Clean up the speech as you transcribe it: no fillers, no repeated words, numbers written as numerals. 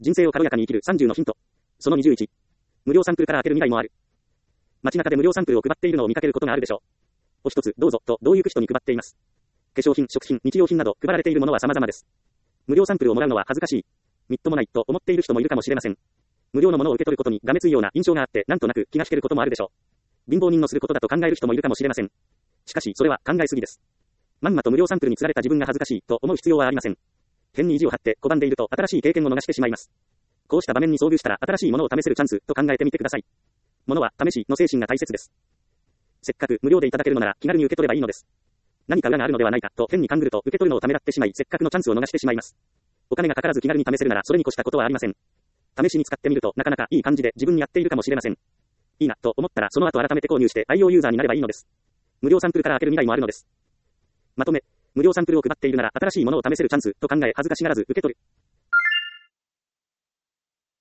人生を軽やかに生きる30のヒント。その21。無料サンプルから開ける未来もある。街中で無料サンプルを配っているのを見かけることがあるでしょう。お一つどうぞとどういう人に配っています。化粧品、食品、日用品など配られているものは様々です。無料サンプルをもらうのは恥ずかしい。みっともないと思っている人もいるかもしれません。無料のものを受け取ることにがめついような印象があってなんとなく気が引けることもあるでしょう。貧乏人のすることだと考える人もいるかもしれません。しかしそれは考えすぎです。まんまと無料サンプルに釣られた自分が恥ずかしいと思う必要はありません。変に意地を張って拒んでいると新しい経験を逃してしまいます。こうした場面に遭遇したら新しいものを試せるチャンスと考えてみてください。ものは試しの精神が大切です。せっかく無料でいただけるのなら気軽に受け取ればいいのです。何か裏があるのではないかと変に勘ぐると受け取るのをためらってしまいせっかくのチャンスを逃してしまいます。お金がかからず気軽に試せるならそれに越したことはありません。試しに使ってみるとなかなかいい感じで自分にやっているかもしれません。いいなと思ったらその後改めて購入して愛用ユーザーになればいいのです。無料サンプルから開ける未来もあるのです。まとめ、無料サンプルを配っているなら新しいものを試せるチャンスと考え恥ずかしがらず受け取る。